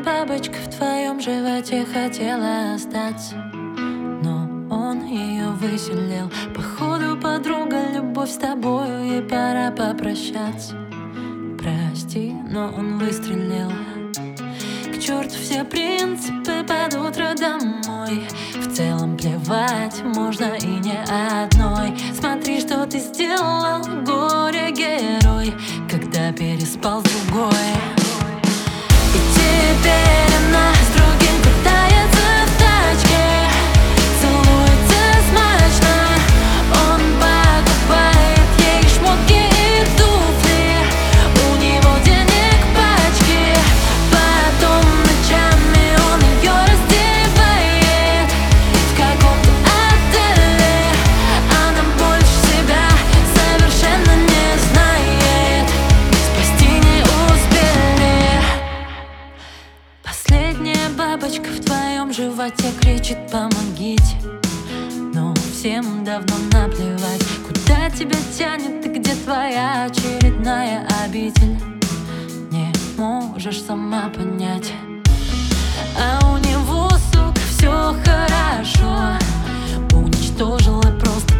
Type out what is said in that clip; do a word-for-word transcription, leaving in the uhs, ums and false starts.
бабочка в твоем животе хотела остаться, но он ее выселил. Походу, подруга, любовь с тобою, ей пора попрощаться. Прости, но он выстрелил. К черту все принципы, под утро домой. В целом плевать можно и не одной. Смотри, что ты сделал, горе-герой, когда переспал с другой. И теперь она с другим катается в тачке, целуется смачно. Он покупает ей шмотки и туфли, у него денег пачки. Потом ночами он ее раздевает в каком-то отеле. Она больше себя совершенно не знает, спасти не успели. Последняя бабочка в твоем животе кричит: помогите. Но всем давно наплевать, куда тебя тянет и где твоя очередная обитель. Не можешь сама понять, а у него, сука, все хорошо. Уничтожила просто